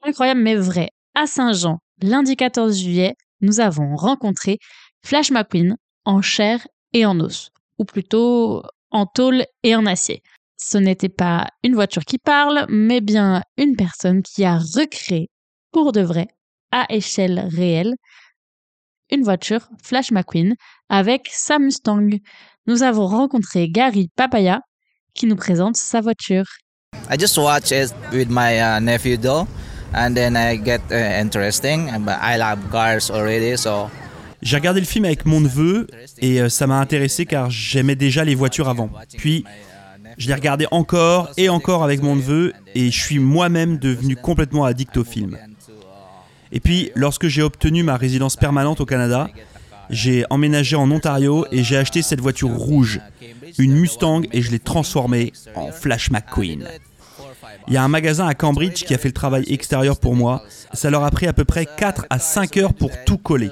Incroyable mais vrai, à Saint-Jean, lundi 14 juillet, nous avons rencontré Flash McQueen en chair et en os, ou plutôt en tôle et en acier. Ce n'était pas une voiture qui parle, mais bien une personne qui a recréé, pour de vrai, à échelle réelle, une voiture Flash McQueen avec sa Mustang. Nous avons rencontré Gary Papaya qui nous présente sa voiture. I just watch it with my nephew though, and then I get interesting. But I love cars already, so. J'ai regardé le film avec mon neveu et ça m'a intéressé car j'aimais déjà les voitures avant. Puis, je l'ai regardé encore et encore avec mon neveu et je suis moi-même devenu complètement addict au film. Et puis, lorsque j'ai obtenu ma résidence permanente au Canada, j'ai emménagé en Ontario et j'ai acheté cette voiture rouge, une Mustang, et je l'ai transformée en Flash McQueen. Il y a un magasin à Cambridge qui a fait le travail extérieur pour moi. Ça leur a pris à peu près 4 à 5 heures pour tout coller.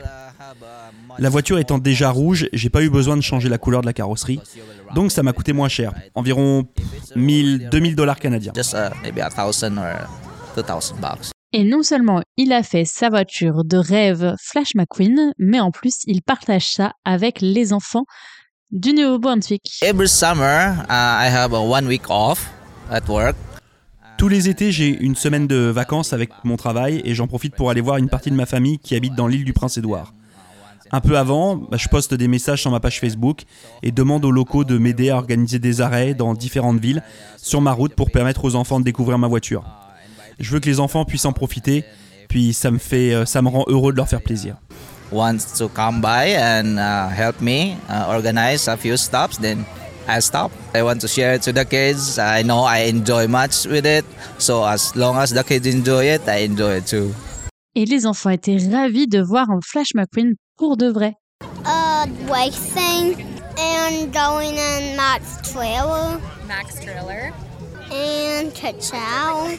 La voiture étant déjà rouge, j'ai pas eu besoin de changer la couleur de la carrosserie. Donc ça m'a coûté moins cher, environ 1000-2000 dollars canadiens. Just maybe $1,000 or $2,000. Et non seulement il a fait sa voiture de rêve Flash McQueen, mais en plus il partage ça avec les enfants du Nouveau-Brunswick. Every summer, I have a 1 week off at work. Tous les étés, j'ai une semaine de vacances avec mon travail et j'en profite pour aller voir une partie de ma famille qui habite dans l'île du Prince-Édouard. Un peu avant, je poste des messages sur ma page Facebook et demande aux locaux de m'aider à organiser des arrêts dans différentes villes sur ma route pour permettre aux enfants de découvrir ma voiture. Je veux que les enfants puissent en profiter, puis ça me rend heureux de leur faire plaisir. Wants to come by and help me organize a few stops, then I stop. I want to share it to the kids. I know I enjoy much with it, so as long as the kids enjoy it, I enjoy it too. Et les enfants étaient ravis de voir un Flash McQueen pour de vrai. Racing and going in Max Trailer. Max Trailer. And Ka-Chow.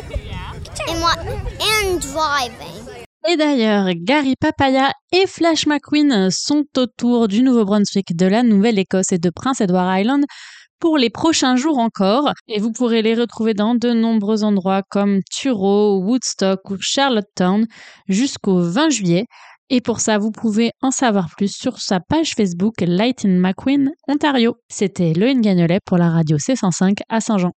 And driving. Et d'ailleurs, Gary Papaya et Flash McQueen sont autour du Nouveau-Brunswick, de la Nouvelle-Écosse et de Prince Edward Island pour les prochains jours encore. Et vous pourrez les retrouver dans de nombreux endroits comme Truro, Woodstock ou Charlottetown jusqu'au 20 juillet. Et pour ça, vous pouvez en savoir plus sur sa page Facebook Lightning McQueen Ontario. C'était Loïne Gagnolet pour la radio C105 à Saint-Jean.